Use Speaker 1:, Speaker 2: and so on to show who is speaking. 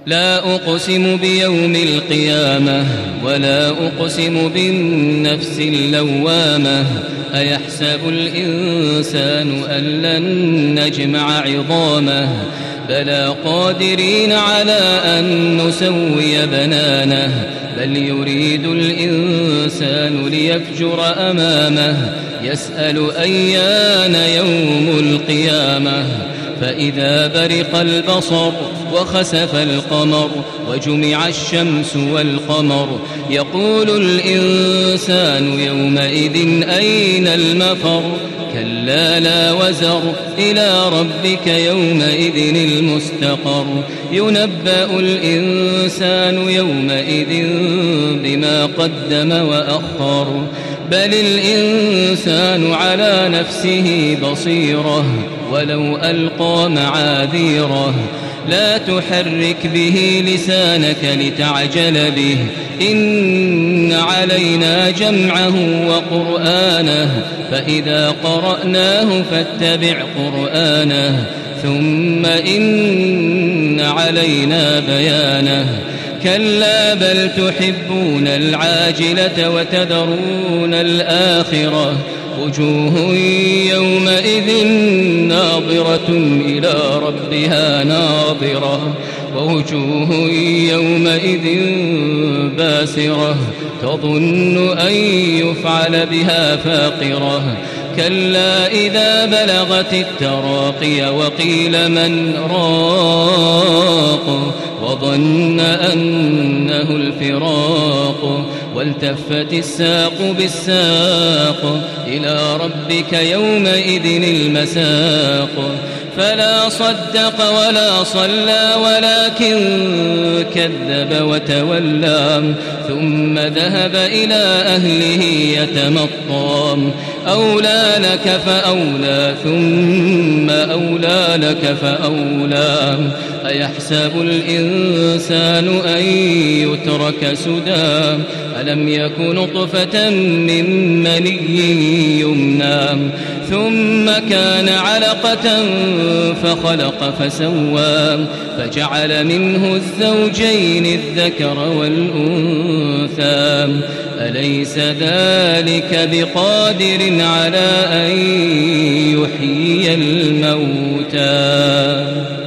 Speaker 1: لا أقسم بيوم القيامة ولا أقسم بالنفس اللوامة أيحسب الإنسان أن لن نجمع عظامه بلى قادرين على أن نسوي بنانه بل يريد الإنسان ليفجر أمامه يسأل أيان يوم القيامة فإذا برق البصر وخسف القمر وجمع الشمس والقمر يقول الإنسان يومئذ أين المفر كلا لا وزر إلى ربك يومئذ المستقر ينبأ الإنسان يومئذ بما قدم وأخر بل الإنسان على نفسه بصيرة ولو ألقى معاذيره لا تحرك به لسانك لتعجل به إن علينا جمعه وقرآنه فإذا قرأناه فاتبع قرآنه ثم إن علينا بيانه كلا بل تحبون العاجلة وتذرون الآخرة وجوه يومئذ ناظرة إلى ربها ناظرة ووجوه يومئذ باسرة تظن أن يفعل بها فاقرة كلا إذا بلغت التراقي وقيل من راق وظن أنه الفراق والتفت الساق بالساق إلى ربك يومئذ المساق فلا صدق ولا صلى ولكن كذب وتولى ثم ذهب إلى أهله يتمطى أولى لك فأولى ثم أولى لك فأولى أيحسب الإنسان أن يترك سدى ألم يكن نطفة من مني يمنى ثم كان علقة فخلق فسوى فجعل منه الزوجين الذكر والأنثى أليس ذلك بقادر على أن يحيي الموتى